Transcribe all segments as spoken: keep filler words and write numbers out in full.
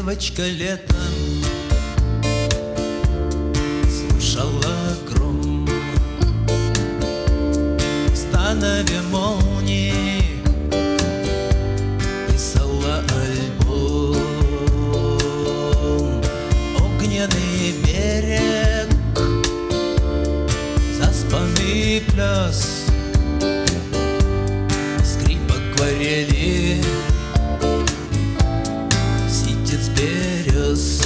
Девочка летом слушала гром, в станове молнии писала альбом. Огненный берег, заспанный пляс, скрип акварели, ситец берез.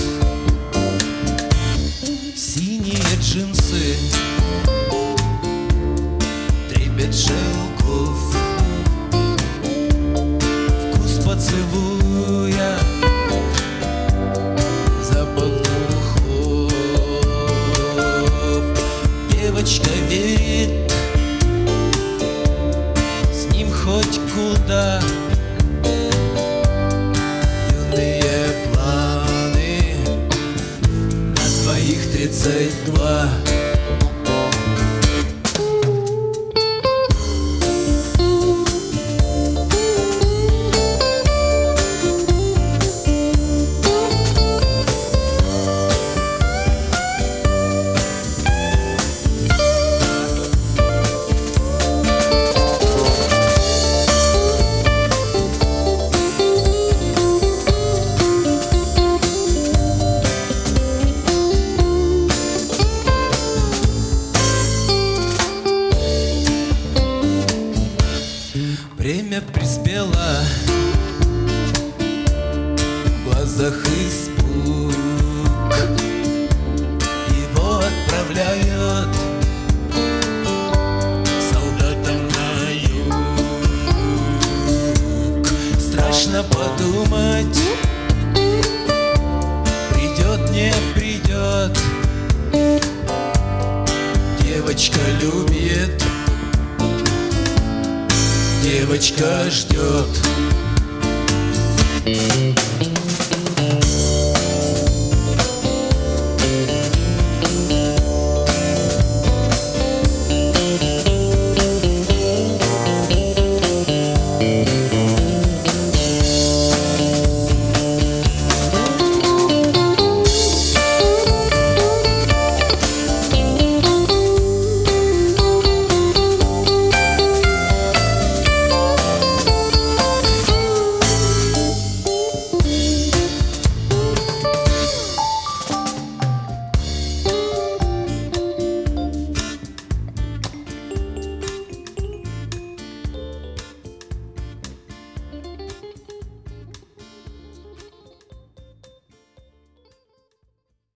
Синие джинсы, трепет шелков, вкус поцелуя, запах духов. Девочка верит, с ним хоть куда. Юные планы на двоих тридцать два. Время приспело, в глазах испуг. Его отправляют солдатам на юг. Страшно подумать, придет, не придет. Девочка любит, девочка ждет. Thank you.